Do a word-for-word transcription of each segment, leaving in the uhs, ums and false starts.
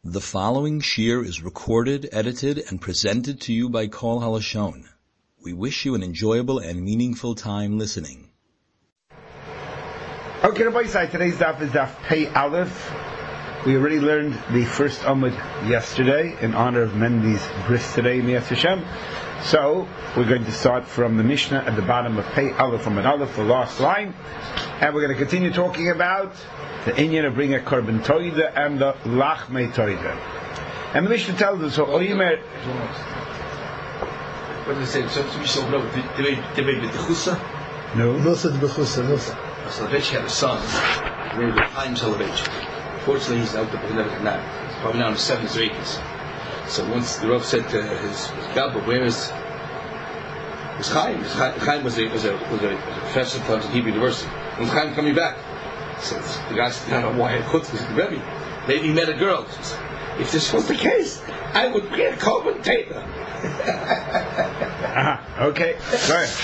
The following shir is recorded, edited, and presented to you by Kol Halashon. We wish you an enjoyable and meaningful time listening. Okay, Rabbi Isai, today's daf is daf Pei Aleph. We already learned the first Amud yesterday in honor of Mendy's bris today in Yetz Hashem. So, we're going to start from the Mishnah at the bottom of Pei Aleph from an Aleph, the last line. And we're going to continue talking about the inyan of bringing a korban toida and the lachmei toida. And the Mishnah tells us, so Oimer... What did they say? So we saw no debate debate with the chusa. No. Nosa de bechusa, nosa. Soloveitchik had a son, named Chaim Soloveitchik. Fortunately, he's out there now. He's probably now in his seventies or eighties. So once the Rav said to his, his Gabba, where is is Chaim? Chaim was a, was a, was a professor at Hebrew University. When's Chaim coming back? So the guy said, I don't know why I could. He said, Rebbe, maybe he met a girl. He said, if this was the case, I would bring a commentator. uh-huh. Okay, go ahead.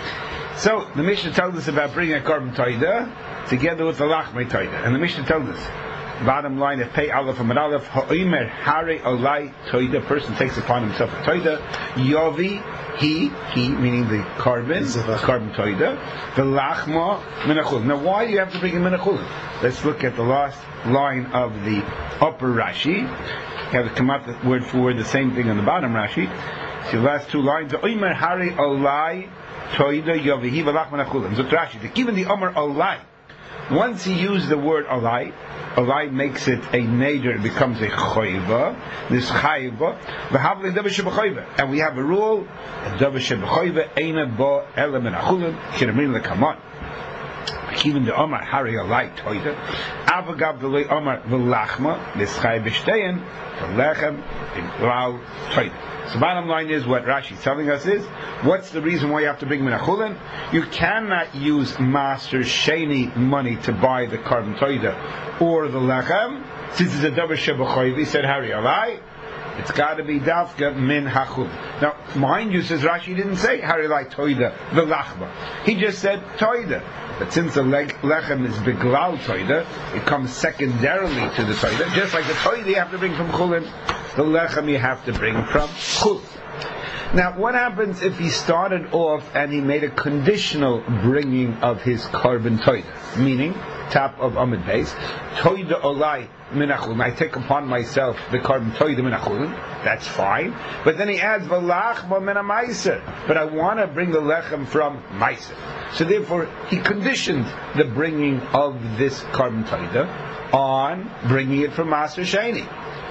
So, the Mishnah tells us about bringing a korban toida together with the lachmei toida. And the Mishnah tells us, bottom line of Pei Aleph and Aleph, Ha'omer Hare Olai Toida, person takes upon himself a toida, Yovi, he, he, meaning the korban, korban toida, the lachma menachul. Now, why do you have to bring a menachul? Let's look at the last line of the upper Rashi. You have to come out the word for word, the same thing on the bottom Rashi. So the last two lines, Ha'omer Hare Olai Toida Yovihi v'lach menachulim. So Rashi, given the Omer Olai, once he used the word Olai, Olai makes it a neder, it becomes a choiva. This chayva, v'havli davar sheb'choiva, and we have a rule: davar sheb'choiva eina bo ela menachulim kirmin lekamon. Even the Omer Hari Olai Toida, avagav v'lei Omer v'lachma l'schay b'shtein v'lechem v'lau Toida. So bottom line is, what Rashi is telling us is, what's the reason why you have to bring menachulin? You cannot use master sheni money to buy the korban toida or the lechem, since it's a davar sheb'choiv. He said Hari Olai, it's got to be dafka min hachul. Now, mind you, says Rashi didn't say Hari Olai toida the lachma. He just said toida. But since the lechem is beglal toida, it comes secondarily to the toida. Just like the toida you have to bring from chulin, the lechem you have to bring from chul. Now, what happens if he started off and he made a conditional bringing of his korban toida? Meaning, top of Amud Beis, toida olai minachulin. I take upon myself the korban toida minachulin. That's fine. But then he adds v'lachma min ha'maiser. But I want to bring the lechem from maiser. So therefore, he conditioned the bringing of this korban toida on bringing it from master sheni.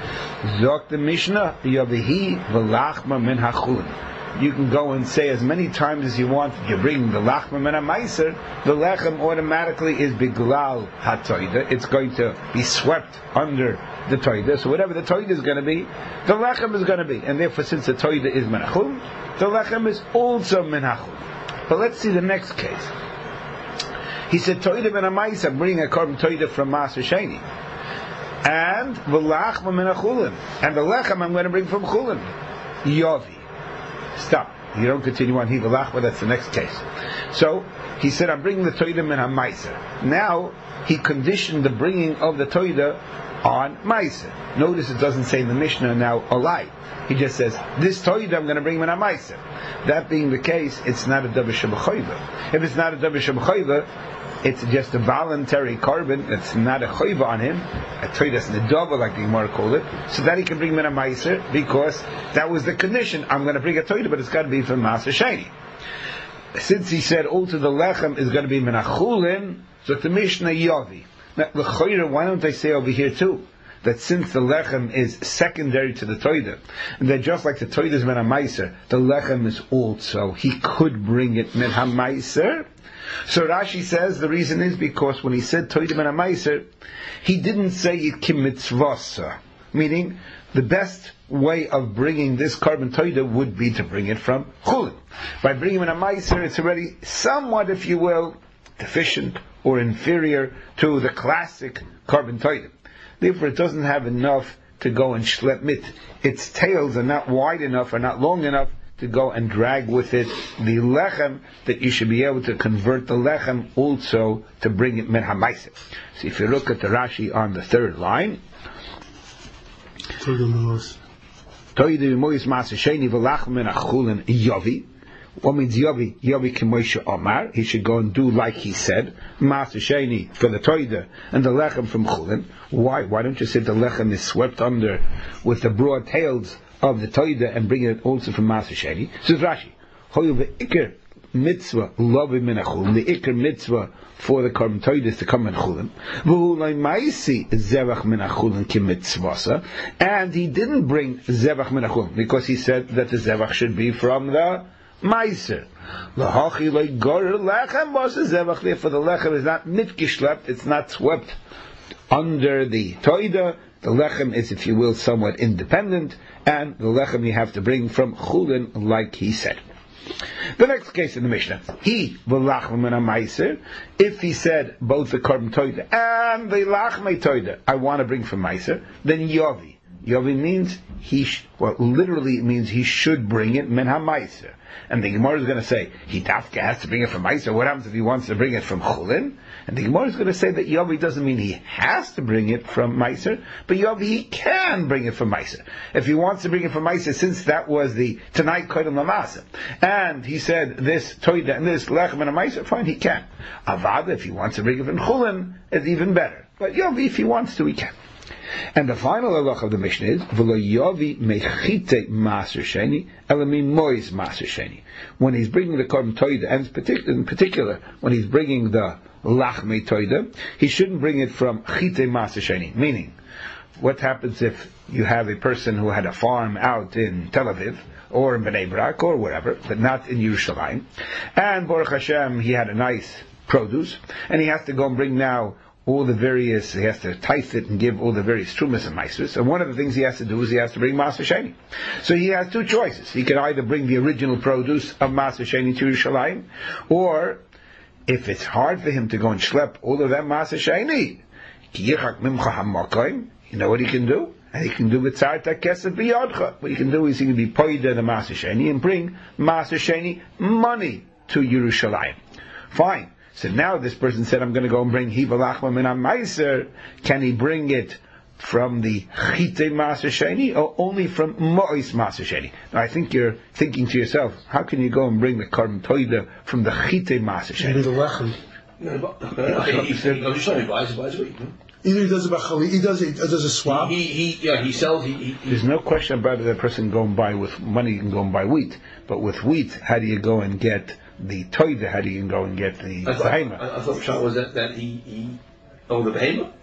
Zok the Mishnah, Yovihi v'lachma min hachulin. You can go and say as many times as you want that you bring the lachma min ha'maiser, the lechem automatically is biglal ha'toida. It's going to be swept under the toida. So whatever the toida is going to be, the lechem is going to be. And therefore, since the toida is min hachulin, the lechem is also min hachulin. But let's see the next case. He said, toida min ha'maiser, I'm bringing a korban toida from master sheni. And v'lachma min hachulin, and the lechem I'm going to bring from chulin. Yovi. Stop. You don't continue on. He v'lachma. That's the next case. So he said, I'm bringing the toida min ha'maiser. Now he conditioned the bringing of the toida on maiser. Notice it doesn't say in the Mishnah now olai. He just says, this toida I'm going to bring min ha'maiser. That being the case, it's not a davar sheb'choiva. If it's not a davar sheb'choiva, it's just a voluntary korban. It's not a choiva on him. A toidas nedava, like the Gemara called it, so that he can bring min ha'maiser, because that was the condition. I'm going to bring a toida, but it's got to be from master sheni. Since he said also the lechem is going to be min hachulin, so the Mishnah yovi. Now, the choira, why don't they say over here too that since the lechem is secondary to the toida, and that just like the toida is min ha'maiser, the lechem is also, he could bring it min ha'maiser. So Rashi says the reason is because when he said toida min ha'maiser, he didn't say it kim mitzvasa, meaning the best way of bringing this korban toida would be to bring it from chulin. By bringing min ha'maiser, it's already somewhat, if you will, deficient or inferior to the classic korban toida. Therefore, it doesn't have enough to go and schlep mit. Its tails are not wide enough or not long enough to go and drag with it the lechem, that you should be able to convert the lechem also to bring it min ha'maiser. So if you look at the Rashi on the third line, Toida Mois Maser Sheni V'Lachem Achulin Yavi. What means Yavi? Yavi K'Moshe Omar. He should go and do like he said. Maser Sheni for the Toida and the Lechem from Chulin. Why? Why don't you say the Lechem is swept under with the broad tails of the Toida and bring it also from Maser Sheni? Says Rashi, Hoyu V'Ikr Mitzvah Lovim Min Achulin. The Ikr Mitzvah for the Korban Toida is to come in Chulin. V'Ulay Maisi Zevach Min Achulin Ki Mitzvasa. And he didn't bring Zevach Min Achulin because he said that the Zevach should be from the Meiser. L'hachi le'gor lechem was a zevach. Therefore, the lechem is not mitgeschlept. It's not swept under the toida. The lechem is, if you will, somewhat independent, and the lechem you have to bring from chulin, like he said. The next case in the Mishnah, he v'lachem and a meiser. If he said both the korban toida and the lachmei toida, I want to bring from meiser, then yovi. Yovi means he, sh- well, literally it means he should bring it min ha-meiser. And the Gemara is going to say, he tafka has to bring it from Meiser. What happens if he wants to bring it from Chulin? And the Gemara is going to say that Yovi doesn't mean he has to bring it from Meiser, but Yovi, he can bring it from Meiser. If he wants to bring it from Meiser, since that was the tonight Kodim Lamasa, and he said this Toida and this Lechem and a Meiser, fine, he can. Avad, if he wants to bring it from Chulin, is even better. But Yovi, if he wants to, he can. And the final halach of the Mishnah is v'lo yovi mechite maser sheni elami mois maser sheni. When he's bringing the korban toida, and in particular when he's bringing the lachmei toida, he shouldn't bring it from chite maser sheni. Meaning, what happens if you have a person who had a farm out in Tel Aviv or in Bnei Brak or wherever, but not in Yerushalayim, and Baruch Hashem he had a nice produce, and he has to go and bring now all the various, he has to tithe it and give all the various trumas and maasros. And one of the things he has to do is he has to bring Maser Sheni. So he has two choices. He can either bring the original produce of Maser Sheni to Yerushalayim, or if it's hard for him to go and schlep all of that Maser Sheni, you know what he can do? And he can do with Tzarta Kesef B'Yodcha. What he can do is he can be poida the Maser Sheni and bring Maser Sheni money to Yerushalayim. Fine. So now this person said, I'm going to go and bring Hiva Lachma Min HaMeiser. Can he bring it from the Chite Maser Sheni or only from Mois Maser Sheni? Now I think you're thinking to yourself, how can you go and bring the Korban Toida from the Chite Maser Sheni? The Lechem. Either he does a bachali, he does a, does a swap. He, he, yeah, he sells. He, he, There's no question about it. That person go and buy with money, you can go and buy wheat. But with wheat, how do you go and get the toida? How do you go and get the behemoth? I, I thought Pshat was that, that he, he owned the behemoth.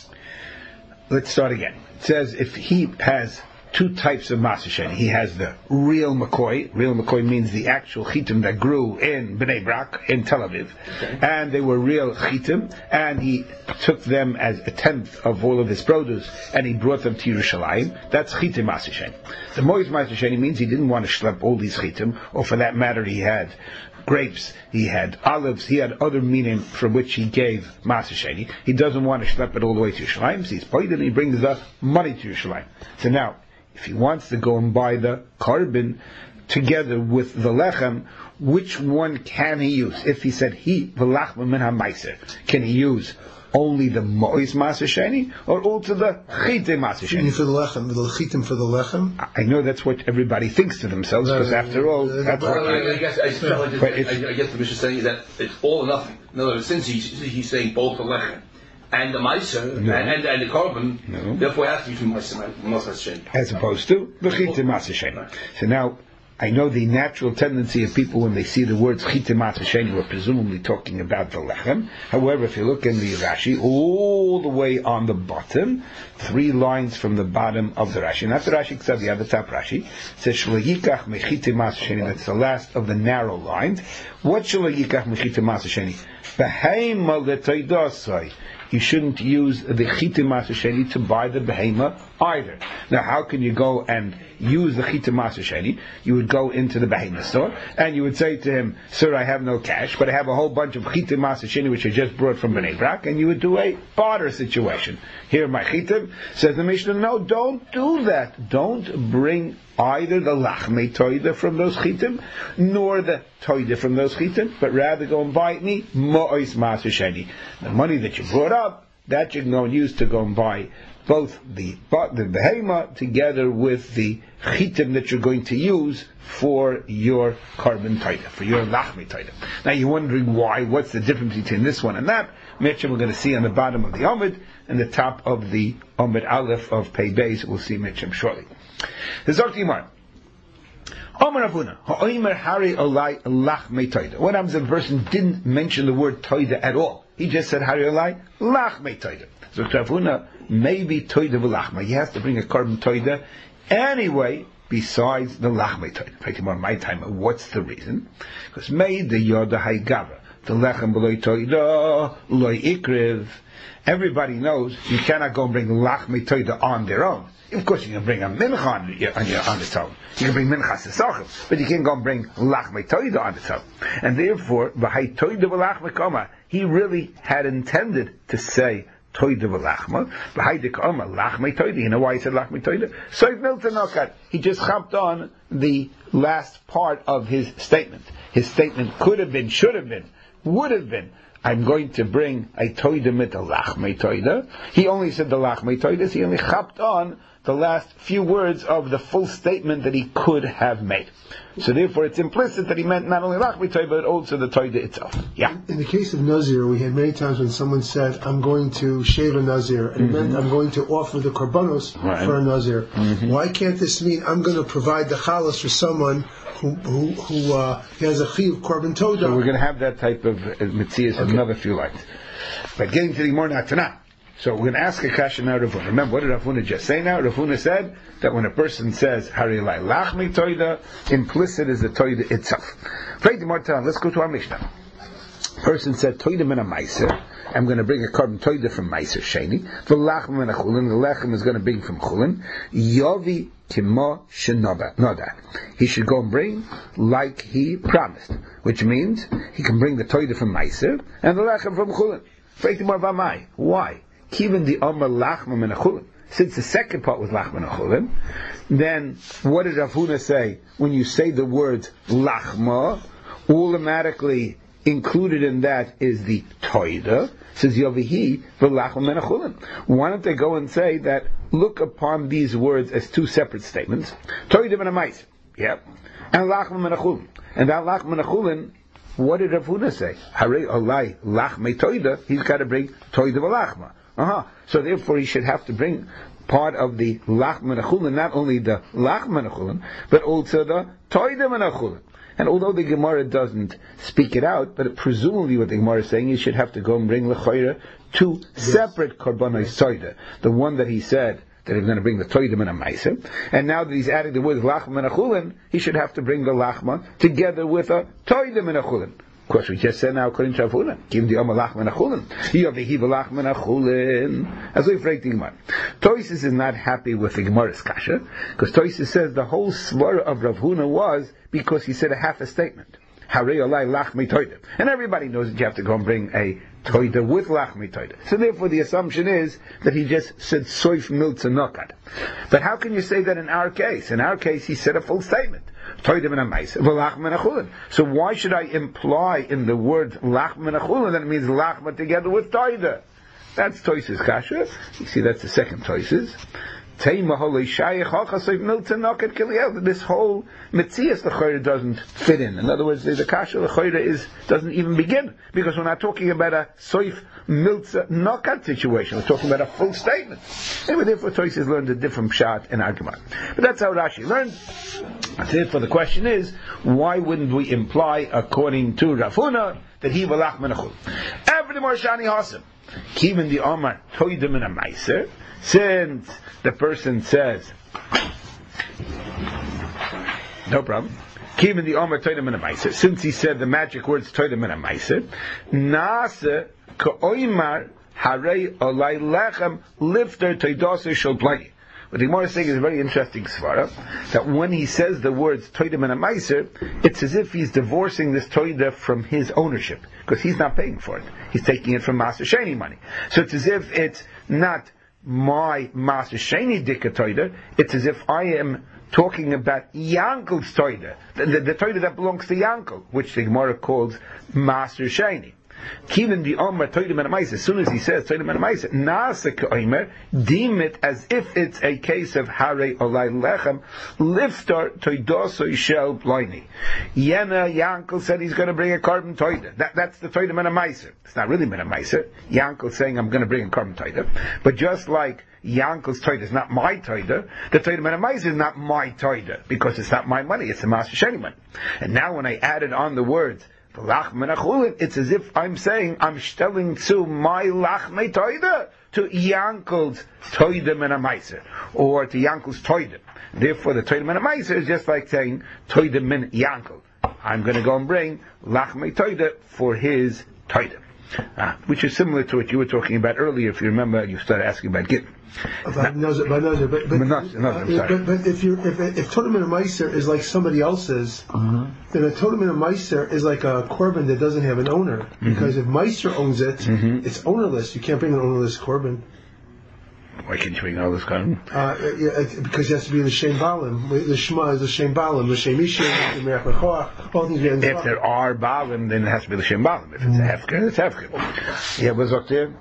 Let's start again. It says if he has two types of Maser Sheni, he has the real McCoy. Real McCoy means the actual chitim that grew in Bnei Brak, in Tel Aviv. Okay. And they were real chitim, and he took them as a tenth of all of his produce, and he brought them to Yerushalayim. That's chitim Maser Sheni. The Mois Maser Sheni means he didn't want to schlep all these chitim, or for that matter he had grapes, he had olives, he had other meaning from which he gave Maser Sheni. He doesn't want to schlep it all the way to Yerushalayim, so he's poided and he brings the money to Yerushalayim. So now, if he wants to go and buy the korban together with the lechem, which one can he use? If he said he v'lachma min ha-meiser, can he use only the mois Maser Sheni or also the chite Maser Sheni? For the lechem, the chitim for the lechem. I know that's what everybody thinks to themselves, because uh, after all, uh, that's well, what I, I guess I, felt like I, I, I guess the Mishnah saying that it's all or nothing. In other words, since he's, he's saying both the lechem and the Meiser, no. and, and, and the korban, no. Therefore it has to be from Meiser Sheni. As opposed to the Chite Maser Sheni. So now, I know the natural tendency of people when they see the words Chite Maser Sheni, we're presumably talking about the Lechem. However, if you look in the Rashi, all the way on the bottom, three lines from the bottom of the Rashi, not the Rashi except the other top Rashi, it says Shlo Yikach Mechite Maser Sheni, that's the last of the narrow lines. What Shlo Yikach Mechite Maser Sheni? Beheima L'Toidosai. You shouldn't use the Chite Maser Sheni to buy the behema either. Now, how can you go and use the Chite Maser Sheni? You would go into the behema store and you would say to him, "Sir, I have no cash, but I have a whole bunch of Chite Maser Sheni which I just brought from Bnei Brak," and you would do a barter situation. Here, my Chitim, says the Mishnah, no, don't do that. Don't bring either the lachmei toida from those chitim, nor the toida from those chitim, but rather go and buy me mo'is Maser Sheni. The money that you brought up, that you can go and use to go and buy both the the behema together with the chitim that you're going to use for your carbon taida, for your lachmi taida. Now you're wondering why, what's the difference between this one and that? Mitchell we're going to see on the bottom of the Omid and the top of the Omid Aleph of Pei Beis. We'll see Mitchell shortly. The Zok Yimar. Omer Avuna, ha'omer hari olai lachmi taida. What happens if a person didn't mention the word taida at all? He just said hari olai lachmi taida. So Avuna, maybe taida v'lachma. He has to bring a carbon taida anyway, besides the lachmi taida. Take him on my time. What's the reason? Because made the yoda haigava, the lechem b'loi taida loy ikriv. Everybody knows you cannot go and bring lachmi taida on their own. Of course, you can bring a mincha on, your, on, your, on its own. You can bring mincha sesachim, but you can't go and bring lachmi toida on its own. And therefore, v'hai toida v'lachma kama, he really had intended to say toida v'lachma, v'hai dekama lachmi toida. You know why he said lachmi toida? So miltanokat. He just hopped on the last part of his statement. His statement could have been, should have been, would have been, I'm going to bring a toida mit a lachmi toida. He only said the lachmi toidas. He only hopped on the last few words of the full statement that he could have made. So therefore it's implicit that he meant not only lachmi toida, but also the toida itself. Yeah. In the case of Nazir, we had many times when someone said, I'm going to shave a Nazir, and mm-hmm. it meant I'm going to offer the korbanos right. for a Nazir. Mm-hmm. Why can't this mean I'm going to provide the chalas for someone who who, who uh, has a chiyuv korban toda? So we're going to have that type of uh, mitzias okay. in another few lines. But getting to the Gemara Tanakh. So we're going to ask a kasha now, Ravuna. Remember, what did Ravuna just say now? Ravuna said that when a person says, Hari Lai Lachmi Toida, implicit is the Toida itself. Let's go to our Mishnah. Person said, Toida min a Meiser. I'm going to bring a carbon Toida from Meiser Sheni. The Lachm min a Chulin. The Lechem is going to bring from Chulin. Yovi Kimo Shenoda. He should go and bring like he promised. Which means, he can bring the Toida from Meiser and the Lechem from Chulin. Why? Even the Omer Lachma min a Chulin. Since the second part was Lachma min a Chulin, then what did Rav Huna say? When you say the words Lachma, automatically included in that is the Toida. Says Yovihi v'Lachma min a Chulin. Why don't they go and say that? Look upon these words as two separate statements. Toida min a Mais, yeah, and Lachma min a Chulin. And that Lachma min a Chulin, what did Rav Huna say? Hare olai lachme toida. He's got to bring toida v'lachma. Uh-huh. So therefore, he should have to bring part of the lachma nechulin, not only the lachma nechulin, but also the toida nechulin. And although the Gemara doesn't speak it out, but it, presumably what the Gemara is saying, you should have to go and bring lechoira two yes. separate korbanos toida. The one that he said that he's going to bring the toidim and a meiser, and now that he's adding the word lachma and a chulin, he should have to bring the lachma together with a toidim and a chulin. Of course, we just said now according to Rav Huna, give the Omer lachma and a chulin. You have the hiva lachma and a chulin. As we've read the Gemara, Toisus is not happy with the Gemara's kasha because Toisus says the whole svara of Rav Huna was because he said a half a statement. Harei olai lachmi toida. And everybody knows that you have to go and bring a toida with lachmi toida. So therefore the assumption is that he just said soif miltza nokat. But how can you say that in our case? In our case he said a full statement. Toida min a-mais, v'lachma min a-chulin. So why should I imply in the word lachma min a-chulin that it means lachma together with toida? That's Toises kasha. You see that's the second Toises. This whole Metzias L'choira doesn't fit in. In other words, the Kasha L'choira is doesn't even begin because we're not talking about a Soif Miltza Nokat situation. We're talking about a full statement. Anyway, therefore, Tosis learned a different pshat in argument. But that's how Rashi learned. Therefore, the question is, why wouldn't we imply, according to Rav Huna, that he will lach menachul? Every more shani hasim. Even the Omar toidim in a meiser. Since the person says, no problem. Even the Omar toidim in a meiser. Since he said the magic words toidim in a meiser, nase ka'oimar harei olai lechem lifter toidose shel plagi. What the Gemara is saying is a very interesting svara, that when he says the words toidim and a meiser, it's as if he's divorcing this toida from his ownership, because he's not paying for it. He's taking it from Master Sheni money. So it's as if it's not my Master Sheni dika toida, it's as if I am talking about Yankel's toida, the, the, the toida that belongs to Yankel, which the Gemara calls Master Sheni. Kivin the Omer Toidim and Maisa. As soon as he says Toidim and Maisa, Naaseh Omer, deem it as if it's a case of Hare Olay Lechem, Liftar Toidoso Shel Ploini. Yena Yankel said he's going to bring a carbon toida. That, that's the Toidim and Maisa. It's not really Min Maisa. Yankel saying I'm going to bring a carbon toida. But just like Yankel's toida is not my toida, the Toidim and Maisa is not my toida, because it's not my money, it's the Master Sheni money. And now when I added on the words, it's as if I'm saying I'm stelling to my lachmei toida to Yankel's toida min meiser, or to Yankel's toida. Therefore, the toida min meiser is just like saying toida min Yankel. I'm going to go and bring lachmei toida for his toida, uh, which is similar to what you were talking about earlier. If you remember, you started asking about gittin. But, but, but, but, not, not, I'm sorry. but, but if you if if Totem and Meiser is like somebody else's, uh-huh. then a Totem and Meiser is like a korban that doesn't have an owner. Mm-hmm. Because if Meiser owns it, mm-hmm. it's ownerless. You can't bring an ownerless korban. Why can't you bring an ownerless korban? Uh, yeah, because it has to be the Shem Balim. The Shema is the Shem Balim. The Shem Ishim, the Merach Lechoach. All things. If there are Balim, then it has to be the Shem Balim. If it's mm-hmm. a Hefker, it's Hefker. Yeah, what's up there?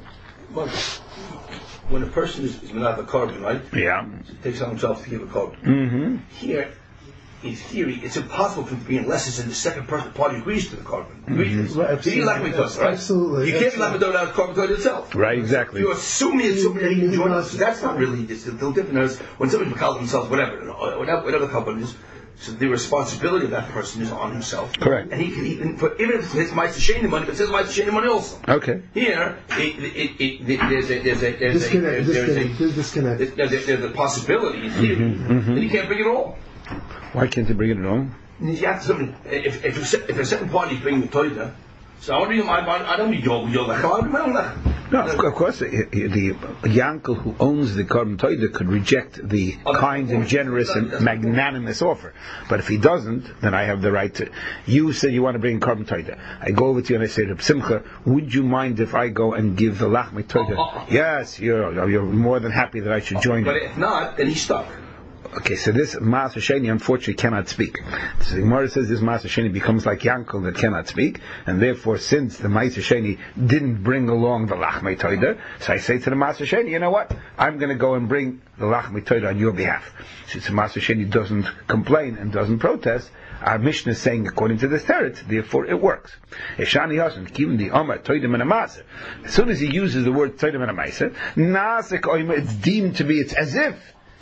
Well, when a person is, is without a carbon, right? Yeah. So he takes on himself to give a carbon. Mm-hmm. Here, in theory, it's impossible for him to be unless the second person party agrees to the carbon. Mm-hmm. Right, absolutely. Like does, right? Absolutely. You can't be like without a carbon to itself. Right, exactly. You're assuming it's something that he can join us. That's not really, it's a little different. As when somebody calls themselves whatever, whatever, whatever the carbon is, so the responsibility of that person is on himself. Correct. And he can even put, even if it's his Meister Sheni money, but it's his Meister Sheni money also. Okay. Here, it, it, it, it, there's a, there's a, there's disconnect, a, there's disconnect, a, disconnect. There's, a, there's a possibility, in theory, mm-hmm, mm-hmm. that he can't bring it all. Why can't he bring it all? You have to, if, if, if a certain party is bringing the Toida, so I don't need my, I don't need your, your lechem, I don't need my own lechem. No, of, of course, the, the Yankel who owns the Korban Toida could reject the oh, kind and generous and magnanimous offer. But if he doesn't, then I have the right to. You say you want to bring Korban Toida. I go over to you and I say, Reb Simcha, would you mind if I go and give the Lachmei Toida? Oh, oh, oh. Yes, you're, you're more than happy that I should join but you. But if not, then he's stuck. Okay, so this Maaseh Sheni unfortunately cannot speak. So the Gemara says this Maaseh Sheni becomes like Yankel that cannot speak, and therefore, since the Maaseh Sheni didn't bring along the Lachmei Toida, so I say to the Maaseh Sheni, you know what? I'm going to go and bring the Lachmei Toida on your behalf. Since the Maaseh Sheni doesn't complain and doesn't protest, our Mishnah is saying according to this teretz, therefore it works. Eshani Hasan, given the Omer Toidim and Amasa. As soon as he uses the word Toidim and Amasa, Nasek Omer, it's deemed to be, it's as if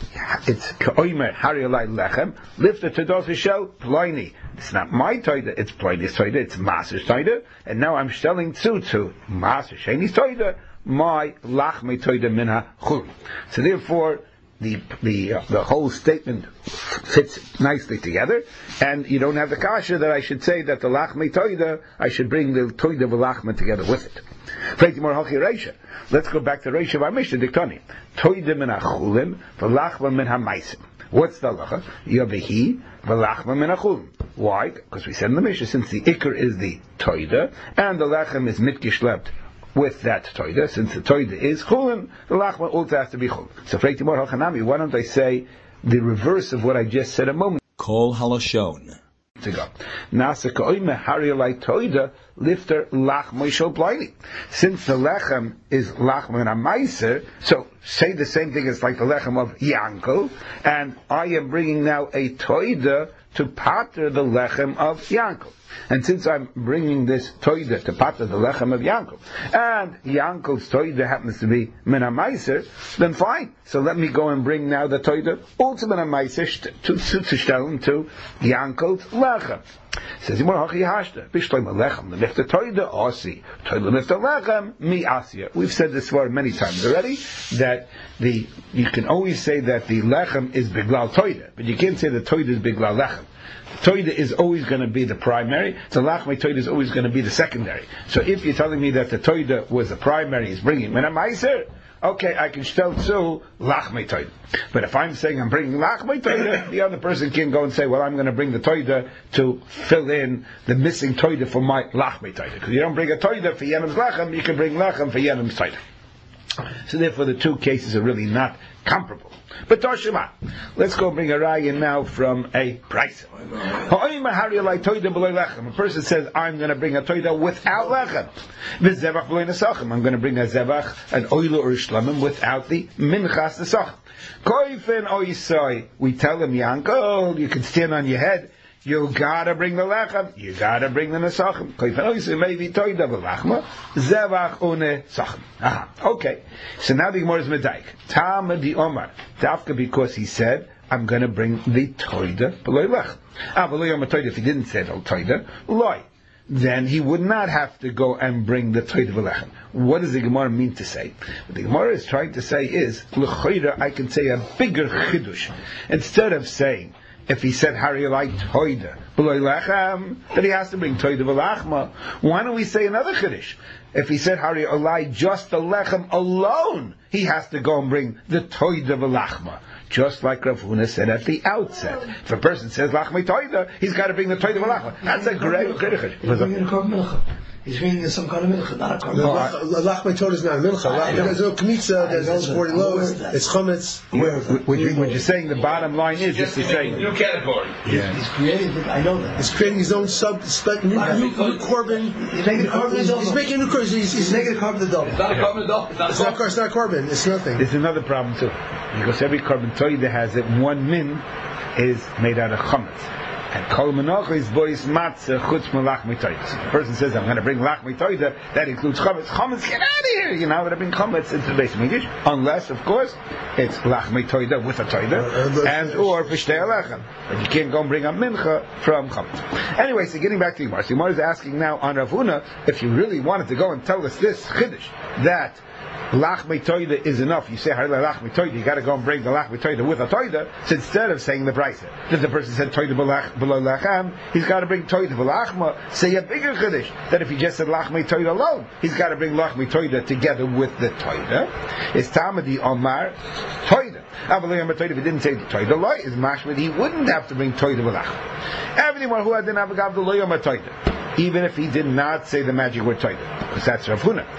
it's Omer Hariolai Lechem, lift the Todos Shel Ploini. It's not my Toida, it's Ploini's Toida, it's Maser's Toida, and now I'm selling to to Maser Sheni's Toida, my Lachmei Toida Minha Chul. So therefore, the the uh, the whole statement fits nicely together, and you don't have the kasha that I should say that the Lachmei Toida, I should bring the Toida of Lachmei together with it. Let's go back to Reisha of our Mishnah, Diktoni. Toida min achulim, v'lachma min hamaisim. What's the halacha? Yavehi, v'lachma min achulim. Why? Because we said in the Mishnah, since the ikr is the toida, and the lachem is mitgishlept with that toida, since the toida is chulim, the lachma also has to be chulim. So, Freiti Mor Halchanami, why don't I say the reverse of what I just said a moment Kol Halashon to go. Nasa ka'oime hariolai toida lifter lachmei shel ploini. Since the lechem is lachmei and meiser, so say the same thing as like the lechem of Yankel, and I am bringing now a toida to pater the lechem of Yankel. And since I'm bringing this toida to pater the lechem of Yankel, and Yankel's toida happens to be min meiser, then fine. So let me go and bring now the toida also min meiser to to to stellen to Yankel's lechem. Says Yimor Hachi Hashta Bishloim Lechem Lefta Toida Asi Toida Lefta Lechem Mi Asiya. We've said this word many times already, that the you can always say that the lechem is biglal toida, but you can't say the toida is biglal lechem. Toida is always going to be the primary, so lachmei toida is always going to be the secondary. So if you're telling me that the toida was the primary, is bringing min meiser, okay, I can still to lachmei toida. But if I'm saying I'm bringing lachmei toida, the other person can go and say, well, I'm going to bring the toida to fill in the missing toida for my lachmei toida. Because you don't bring a toida for yenim's lachem, you can bring lachem for yenim's toida. So therefore the two cases are really not comparable. But Toshima, let's go bring a raya now from a price. A person says, I'm going to bring a toida without lechem. I'm going to bring a zevach, an oilu or shlamim, without the minchas nesach. We tell him, Yankel, you can stand on your head. You gotta bring the lechem. You gotta bring the nesachim. Maybe toida v'lachma zevach une sachem. Aha. Okay. So now the Gemara is medaik. Tam di Omar. Dafka because he said, I'm going to bring the toida b'loy lechem. Ah, b'loy Omar toida. If he didn't say the toida, loy. Then he would not have to go and bring the toida v'lechem. What does the Gemara mean to say? What the Gemara is trying to say is, l'choira, I can say a bigger chidush. Instead of saying, if he said Hariyalai Toida B'loi Lechem, then he has to bring Toida V'lachma. Why don't we say another Chiddush? If he said Hariyalai just the Lechem alone, he has to go and bring the Toida V'lachma. Just like Rav Huna said at the outset. If a person says Lachmei Toida, he's got to bring the Toida V'lachma. That's a great Chiddush. He's bringing some kind of milcha, not a carbon. No, Lachmei Toida is not a milcha. There's no kmitza, there's forty loaves, it's chametz. What you're saying, the bottom line is just to say. New category. Yeah. He's creating it, I know that. He's creating his own sub, spec, new, new, new carbon. He's making a carbon He's, he's making a new carbon. He's, he's making a carbon double. It's not a carbon double. It's not, it's, not, it's not carbon. It's nothing. There's another problem too. Because every carbon toida has it, one min is made out of chametz. And kol menach is bois matzah chutz melachmei toida. The person says, I'm going to bring lachmei toida, that includes chametz. Chametz, get out of here! You know, I'm going to bring chametz into the base of English. Unless, of course, it's lachmei toida with a toida, and or fishtei alechem. But you can't go and bring a mincha from chametz. Anyway, so getting back to Yimar. So Yimar is asking now on Rav Huna, if you really wanted to go and tell us this chiddush, that Lachmei Toida is enough. You say Harei Lachmei Toida, you got to go and bring the Lachmei Toida with a Toida. So instead of saying the price, that the person said Toida below Lacham, he's got to bring Toida V'lachma. Say a bigger Chiddush, that if he just said Lachmei Toida alone, he's got to bring Lachmei Toida together with the Toida. It's Tamadi Omar Toida. Avalei Omar Toida, if he didn't say the Toida, Loi is mashmad, he wouldn't have to bring Toida V'lachma. Everyone who had the Navagav the Loi Omar Toida, even if he did not say the magic word Toida, because that's Rav Huna.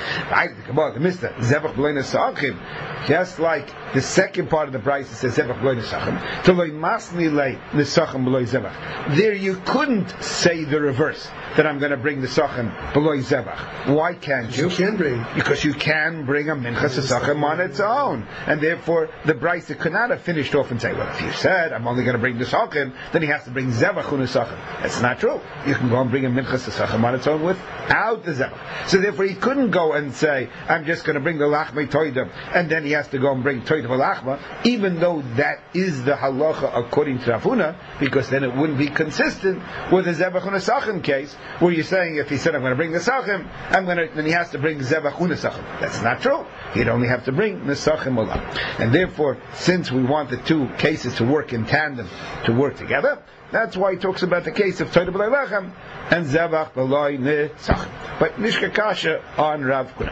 The Mister Zevach B'loi Nesachim, just like the second part of the price, it says Zevach B'loi Nesachim, to Loi Masni Lei Nesachim B'loi Zevach. There you couldn't say the reverse, that I'm going to bring the Sachim B'loi Zevach. Why can't you? You can bring. Because you can bring a Minchas Sachim on its own. And therefore, the Bryce could not have finished off and say, well, if you said, I'm only going to bring the Sachim, then he has to bring Zevach Unesachim. That's not true. You can go and bring a Minchas Sachim on its own without the Zevach. So therefore, he couldn't go and say, I'm just going to bring the Lachmei Toida, and then he has to go and bring Toida V'lachma, even though that is the halacha according to Rav Huna, because then it wouldn't be consistent with the Zevach Unesachim case, where you're saying, if he said, I'm going to bring the Sachim, I'm going to, then he has to bring Zevach Unesachim. That's not true. He'd only have to bring Nesachim Olam. And therefore, since we want the two cases to work in tandem, to work together, that's why he talks about the case of Toida B'loi Lechem and Zevach B'loi Nesachim. But Nishka Kasha on Rav Huna.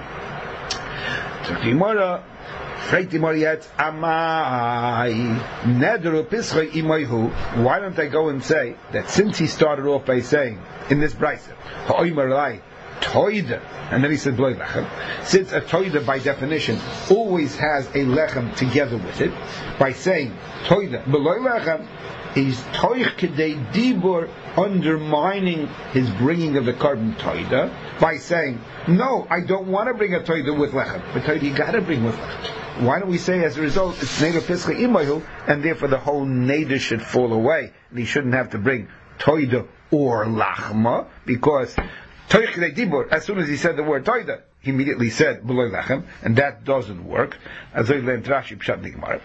So Gemara, Freit Gemara yet Amai Nederu Pischei Imayhu. Why don't I go and say that since he started off by saying in this brayse Ha'omer Lai Toida, and then he said B'loi Lechem, since a Toida by definition always has a Lechem together with it, by saying Toida B'loi Lechem, he's toich kedei dibur, undermining his bringing of the carbon toida by saying, no, I don't want to bring a toida with lechem, but toida you got to bring with lechem. Why don't we say as a result it's neder pischa imayu, and therefore the whole neder should fall away, and he shouldn't have to bring toida or lachma, because toich kedei dibur, as soon as he said the word toida, he immediately said b'loi lechem, and that doesn't work. As I learned Rashi Pshat Nigmar.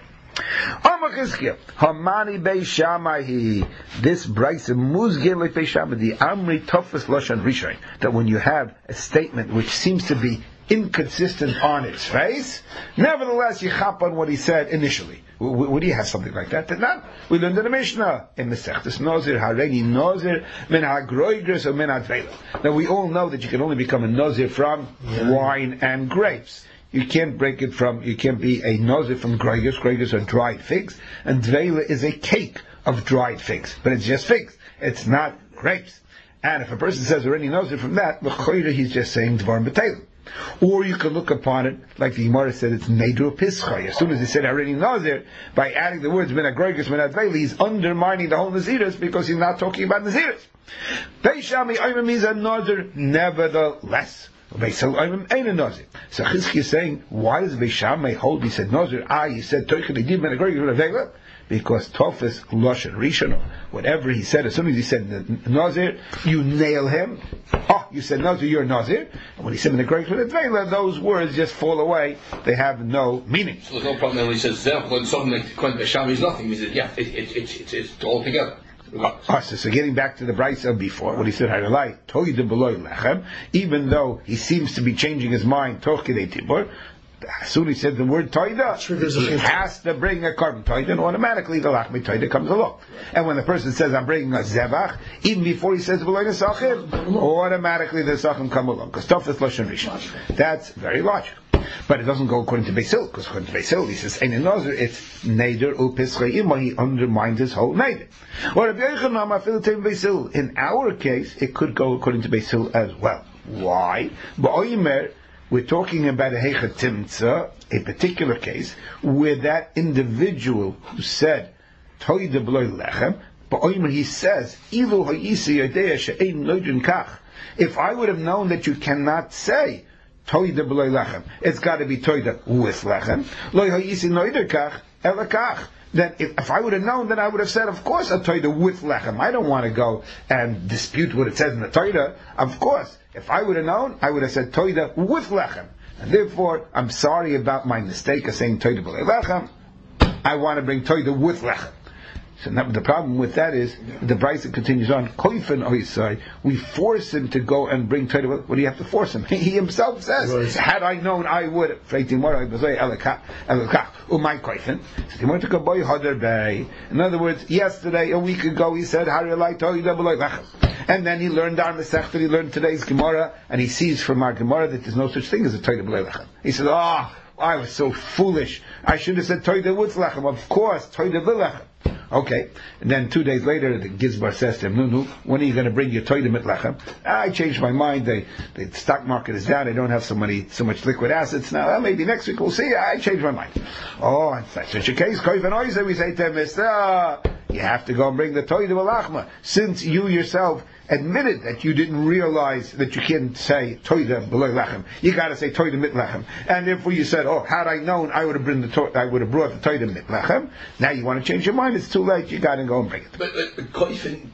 Hamani Bei Shammai. This Bryce Muzgir Bei Shammai, the Amri Tofus Loshan Rishon, that when you have a statement which seems to be inconsistent on its face, nevertheless you chop on what he said initially. Would he have something like that? Did not. We learned in the Mishnah in Masechtas Nozir Hareni Nozir Min Hagroigres or Min Hadvela. Now we all know that you can only become a Nozir from yeah. wine and grapes. You can't break it from, you can't be a nozir from groigus. Groigus are dried figs, and dveila is a cake of dried figs. But it's just figs. It's not grapes. And if a person says already nozir from that, l'choira he's just saying dvar b'teilim. Or you could look upon it, like the Gemara said, it's Nedru Pischa. As soon as he said already Nazir, by adding the words Min HaGroigos, Min HaDveili, he's undermining the whole Naziris because he's not talking about Naziris. Beishami Oimim means a Nazir, nevertheless. Beisil Oimim ain't a Nazir. So Chizki is saying, why does Beishami hold? He said Nazir, ah, he said Toichel Edim Min HaGroigos, Min HaDveili. Because Tofis Loshen Rishon, whatever he said, as soon as he said Nazir, you nail him. Oh, you said Nazir, you're Nazir. And when he said in the Greek, those words just fall away. They have no meaning. So there's no problem when he says Zeh, when something like Kohen Besham is nothing. He says, yeah, it, it, it, it, it's all together. Oh, so, so getting back to the Brisa before, when he said Haralai, Toide Beloy Lechem, even though he seems to be changing his mind, Toch Kedei Tibor, as soon as he said the word Toida, he has to bring a carbon Toida, and automatically the Lachmi Toida comes along. And when the person says, I'm bringing a Zevach, even before he says Beloy Nesachim, automatically the Nesachim come along. Because Tofis Loshen Rishon. That's very logical. But it doesn't go according to Beisil, because according to Beisil, he says, Ein Nazir, it's Neder U Pischei Ima, he undermines his whole Neder. Or Rabbi Yochanan Afil Teim Beisil, in our case, it could go according to Beisil as well. Why? Ba'oyimer, we're talking about a Heichat Timtza, a particular case, where that individual who said, Toida B'loi Lechem, Ba'oyimer, he says, Ilu ha'yisi yodea she'ein loidrin kach. If I would have known that you cannot say, Toida B'loi Lechem, it's got to be Toida with Lechem, Loi ha'yisi noidrin kach, ela kach. Then if, if I would have known, then I would have said, of course, a Toida with Lechem. I don't want to go and dispute what it says in the Toida. Of course. If I would have known, I would have said Toida with Lechem. And therefore, I'm sorry about my mistake of saying Toida b'lei Lechem. I want to bring Toida with Lechem. So now, the problem with that is, the Brisa continues on, Koifen Oisai, we force him to go and bring Toida. What do you have to force him? He, he himself says, right. Had I known, I would. In other words, yesterday, a week ago, he said, and then he learned our Masechta, he learned today's Gemara, and he sees from our Gemara that there's no such thing as a Toida b'lei Lechem. He says, oh, I was so foolish. I should have said Toida with Lechem. Of course, Toida b'lei Lechem. Okay, and then two days later, the Gizbar says to him, "No, no, when are you going to bring your Toida mit Lechem?" I changed my mind. The, the stock market is down. I don't have so many, so much liquid assets now. Well, maybe next week we'll see. I changed my mind. Oh, in such a case, Koif and Oizer, we say to him, Mister, uh, you have to go and bring the Toida b'lachma, since you yourself admitted that you didn't realize that you can't say Toida b'loi Lechem. You got to say Toida mit Lechem. And therefore you said, oh, had I known, I would have bring the to- I would have brought the Toida mit Lechem. Now you want to change your mind. It's too late. You got to go and bring it. But, but, but Koifin,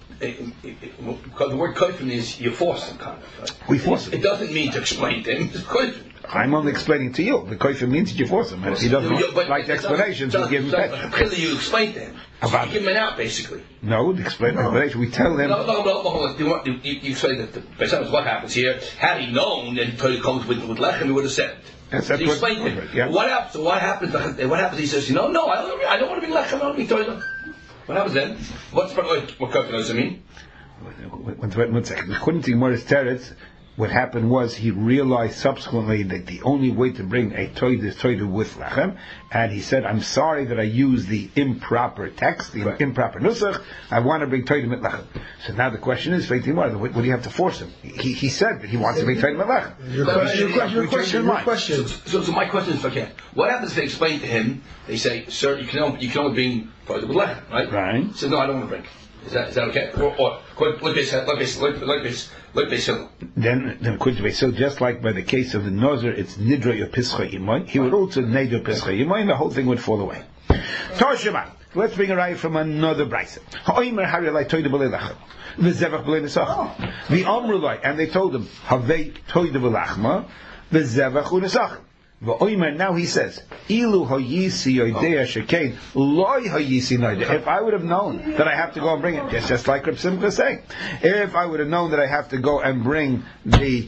uh, the word Koifin is you force them, kind of. Right? We force him. It doesn't mean to explain to him. It's Koifin. I'm only explaining to you. The Koifin means that you force him. And if he doesn't you, but like the explanations, we give him back. Clearly you explain to him. About you give him an out, basically. No, the explain no. explanation. We tell him. No, no, no, no. no. You, you, you say that, the, based on what happens here, had he known that Toida comes with, with Lechem, he would have said it. Yes, so you explain to him. Yeah. What happens? So what happens? What happens? He says, you know, no, I don't, I don't want to be Lechem, I want to be Toida. What happens then? What's what Koifin does it mean? One, one, one second. According to Gemara's Teretz, what happened was he realized subsequently that the only way to bring a Toida is Toida with Lechem, and he said, I'm sorry that I used the improper text, the right. improper nusach, I want to bring Toida with Lechem. So now the question is, what, what do you have to force him? He, he said that he wants to bring Toida with Lechem. Your question, your question, your question, your question. So, so, so my question is, okay, what happens if they explain to him, they say, sir, you can only, you can only bring Toida with Lechem, right? Right. He says, no, I don't want to bring it. Is that, is that okay? Or, or like this, like this, like this, like this. Then, then according to Beisil, just like by the case of the Nazir, it's Nidra Yopischa Imay. He would also Nidra Yopischa Imay, and the whole thing would fall away. Toshima. Let's bring a raya from another brisa. Ha'omer Hariyalai Toida b'lei Lechem, v'zevach b'lei Nesachim. The Amrulai, and they told him, Havei Toida b'lachma, v'zevach u'nesachim. Now he says, Ilu hayisi yoidea shekein, loy hayisi noidea. If I would have known that I have to go and bring it, just, just like Reb Simcha is saying, if I would have known that I have to go and bring the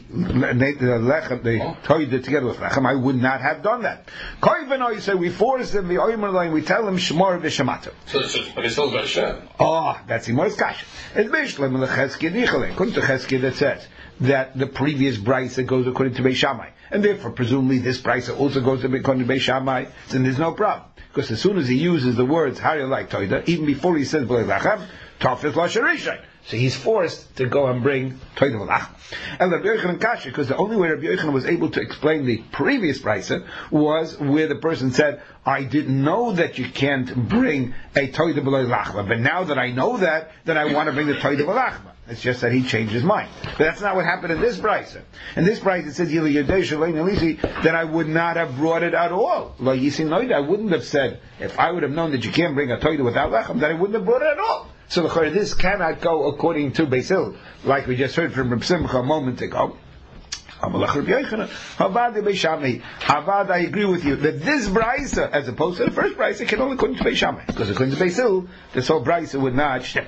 lechem, the toida together with lechem, I would not have done that. Koiveno, you say, we force him the oimer line, we tell him shmor v'shamato. So, so, but it's still about Shem. Oh, that's Imor's kasha. It's bishlam l'cheskia nichale. According to Cheskia that says that the previous brisa goes according to Beis Shammai. And therefore, presumably, this brisa also goes to according to Beis Shammai, then there's no problem. Because as soon as he uses the words Hariyalai Toida, even before he says B'lei Lechem, Tofis Lashon Rishon. So he's forced to go and bring Toida V'Lachma. And Rabbi Yochanan Kasha, because the only way Rabbi Yochanan was able to explain the previous brisa was where the person said, I didn't know that you can't bring a Toida V'Lachma, but now that I know that, then I want to bring the Toida V'Lachma. It's just that he changed his mind. But that's not what happened in this brisa. In this brisa it says, that I would not have brought it at all. I wouldn't have said, if I would have known that you can't bring a Toida without Lechem, then I wouldn't have brought it at all. So this cannot go according to Beis Hillel, like we just heard from Reb Simcha a moment ago. Havad, I agree with you that this brisa, as opposed to the first brisa, can only according to Beis Shammai, because according to Beis Hillel, this whole brisa would not shtem.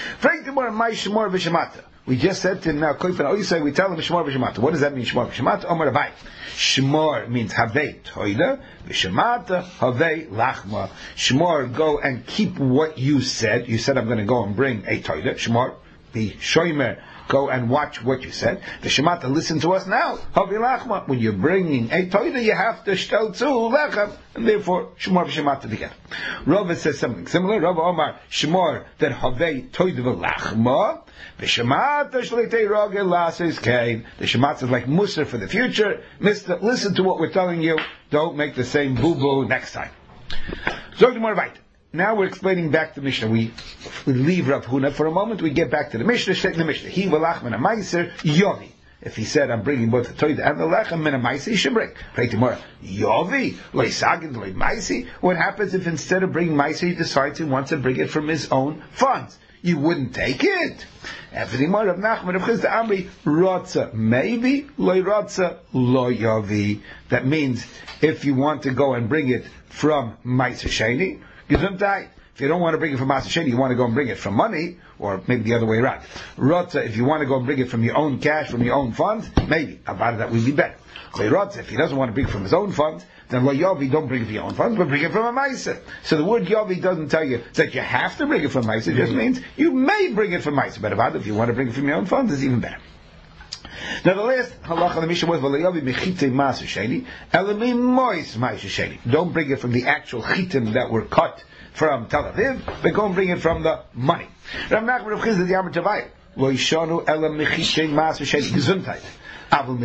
We just said to him now, we tell him Shmor v'Shemata. What does that mean, Shmor v'Shemata? Omar Abai. Shmor means Havei Toida, v'Shemata Havei Lachma. Shmor, go and keep what you said. You said I'm going to go and bring a Toida. Shmor, be Shoimer, go and watch what you said. V'Shemata, listen to us now. Havei Lachma. When you're bringing a Toida, you have to shtel to Lechem. And therefore, Shmor v'Shemata together. Rava says something similar. Rava Omar, Shmor, that Havei Toida v'Lachma. The Shemata Shleitei Rogel Lasis Kain. The Shemata is like Musar for the future. Mister, listen to what we're telling you. Don't make the same boo-boo next time. So more right. Now we're explaining back to Mishnah. We, we leave Rav Huna for a moment. We get back to the Mishnah. State in the Mishnah. He v'lachman a-meiser yovi. If he said, I'm bringing both the Toida and the Lechem, min a-meiser, he should bring. Pray tomorrow. Yovi? Loisagin loimaisi? What happens if instead of bringing meiser, he decides he wants to bring it from his own funds? You wouldn't take it. Everything more of Nachman of Chizda Amri Rotza maybe loy Rotza lo Yavi. That means if you want to go and bring it from Meiser Sheni, Gesundheit. If you don't want to bring it from Meiser Sheni, you want to go and bring it from money, or maybe the other way around. Rotza, if you want to go and bring it from your own cash, from your own funds, maybe about that would be better. Loy Rotza, if he doesn't want to bring it from his own funds, then lo Yavi, don't bring it from your own funds, but bring it from a Meiser. So the word Yavi doesn't tell you that you have to bring it from Meiser, it just means you may bring it from Meiser. But about if you want to bring it from your own funds, it's even better. Now the last halacha of the Mishnah was v'lo Yavi mechitei maser sheni, elami mois maser sheni. Don't bring it from the actual chitim that were cut from Tel Aviv, but go and bring it from the money. Rav Nachman Rav Chizda the Amar Tavai lo yishanu elam mechitei maser sheni gesundheit. You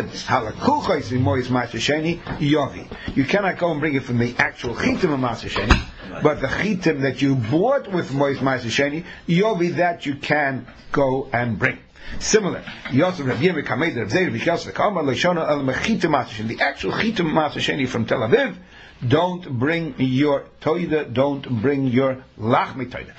cannot go and bring it from the actual chitim of Maser Sheni, but the chitim that you bought with Mois Maser Sheni, Yovi, that you can go and bring. Similar, the actual chitim Maser Sheni from Tel Aviv, don't bring your Toida, don't bring your Lachmi Toida.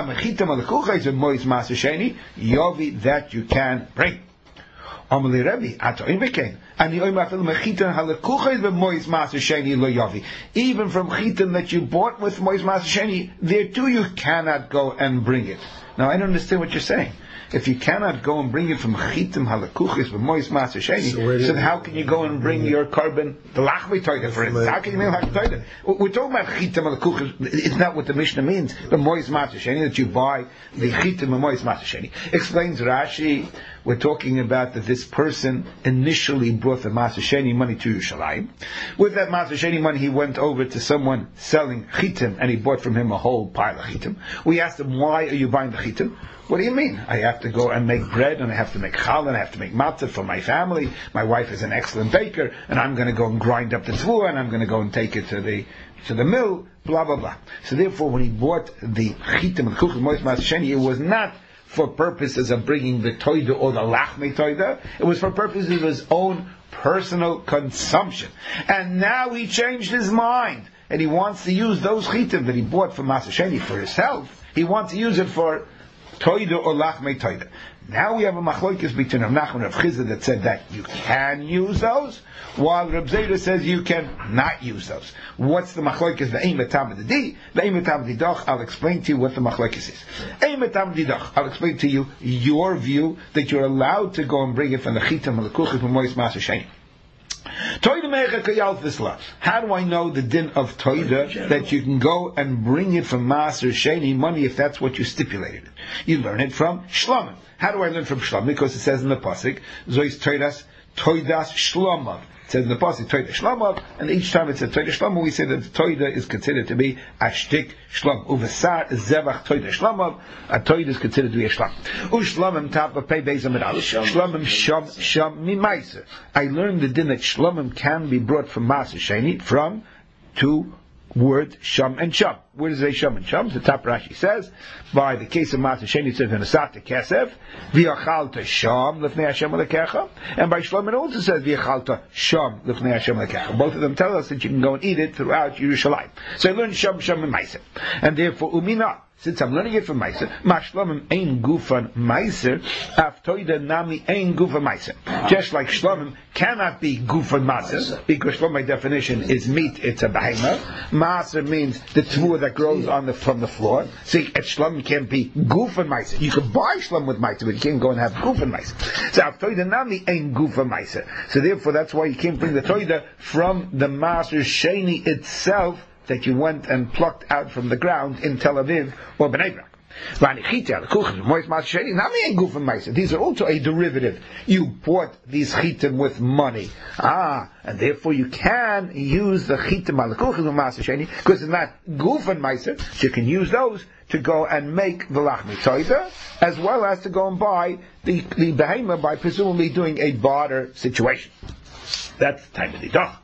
Yovi, that you can bring. Amalei Rebbe, Atoim Bekain, and the Oim Afil Mechitan Halakuchay v'Mois Maser Sheni lo Yavi. Even from chitim that you bought with Mois Maser Sheni, there too you cannot go and bring it. Now I don't understand what you're saying. If you cannot go and bring it from chitim halakuchis v'mois maser sheni, so, so how can you go and bring your carbon the lachmi toida for instance? How can you make lachmi toida? We're talking about chitim halakuchis. It's not what the Mishnah means. The mois maser sheni that you buy the chitim v'mois maser sheni. Explains Rashi. We're talking about that this person initially brought the maser sheni money to Yerushalayim. With that maser sheni money, he went over to someone selling chitim, and he bought from him a whole pile of chitim. We asked him, "Why are you buying the chitim?" What do you mean? I have to go and make bread, and I have to make challah, and I have to make matzah for my family. My wife is an excellent baker, and I'm going to go and grind up the tzvua, and I'm going to go and take it to the to the mill. Blah blah blah. So therefore, when he bought the chitim and kuchim mois maser sheni, it was not for purposes of bringing the toida or the lachmi toida. It was for purposes of his own personal consumption. And now he changed his mind, and he wants to use those chitim that he bought from maser sheni for himself. He wants to use it for Toida or Lachmei Toida. Now we have a machlokes between Rav Nachman and Rav Chizda that said that you can use those, while Rav Zera says you can not use those. What's the machlokes? The Ein Matam D'Di, the Ein Matam D'Dach. I'll explain to you what the machlokes is. Ein Matam D'Dach. I'll explain to you your view that you're allowed to go and bring it from the Chitam or the Kuchim from Mois Maser Sheni. How do I know the din of Toida that you can go and bring it from Maser Sheni money if that's what you stipulated? You learn it from Shlomim. How do I learn from Shlomim? Because it says in the pasuk, Zois Toidas Toidas Shlomav. It says in the pasuk Toida Shlomo, and each time it says Toida Shlomo, we say that the Toida is considered to be a shtik Shlomo. Uvesar zevach Toida Shlomo. A Toida is considered to be a Shlomo. Ushlomim tapa pei beis amidal. Shlomim sham sham mimaiser. I learned the din that Shlomim can be brought from Maaser Sheni, from two word sham and sham. Where does it say sham and sham? The top Rashi says, by the case of Maaser Sheni, it says v'nasata kesef v'yachalta sham lefnei Hashem lekecha, and by Shlomo it also says v'yachalta sham lefnei Hashem lekecha. Both of them tell us that you can go and eat it throughout Yerushalayim. So I learned sham sham and meiser, and therefore umina. Since I'm learning it from Meiser, Mashlomim ein gufan Meiser, Aftoida nami ein gufan Meiser. Just like Shlomim cannot be gufan Meiser, because Shlom by definition is meat, it's a behemoth. Meiser means the tvur that grows on the from the floor. So at Shlom can't be gufan Meiser. You can buy Shlom with Meiser, but you can't go and have gufan Meiser. So Aftoida nami ein gufan Meiser. So therefore that's why you can't bring the Toida from the Maaser Sheni itself, that you went and plucked out from the ground in Tel Aviv or Bnei Brak. These are also a derivative. You bought these chitim with money. Ah, and therefore you can use the chitim al kuchim Maaser Sheni, because it's not gufan meiser. You can use those to go and make the lachmi toida, as well as to go and buy the, the behemoth by presumably doing a barter situation. That's the time of the dog.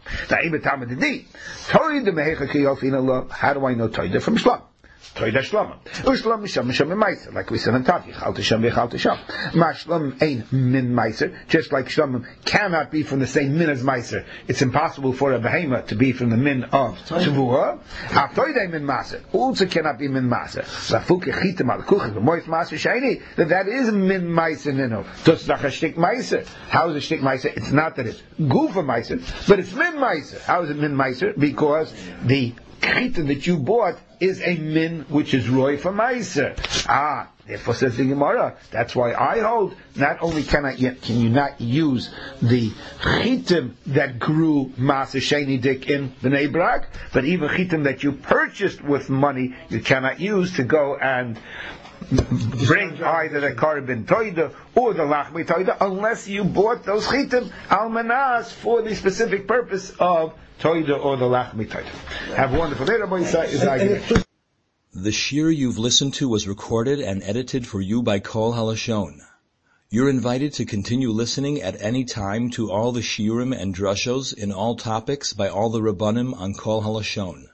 How do I know Toida from Shlom? Toida Shlom. Ushlam Misham Misham Meiser, like we said in Tati. Chal Tisham V'chal Tisham. Ma Shlom ain't min Meiser, just like Shlom cannot be from the same min as Meiser. It's impossible for a behemoth to be from the min of Tavua. Toida min Maser also cannot be min Maser. Lafuke Chitim Al Kuchen V'mois Maaser Sheni, that that is min Meiser Nino. Just like a shtik Meiser. How is a shtik Meiser? It's not that it's Gufa Meiser, but it's min Meiser. How is it min Meiser? Because the chitim that you bought is a min which is roy for meiser. Ah, therefore says the Gemara, that's why I hold, not only can I yet can you not use the chitim that grew Maaser Sheni dik in Bnei Brak, but even chitim that you purchased with money, you cannot use to go and bring either the Korban Toida or the Lachmi Toida, unless you bought those chitim almanas for the specific purpose of Toida or the Lachmi Toida. Have a wonderful day, Rabbi Yisai. The shir you've listened to was recorded and edited for you by Kol Halashon. You're invited to continue listening at any time to all the shiurim and drushos in all topics by all the Rabbanim on Kol Halashon.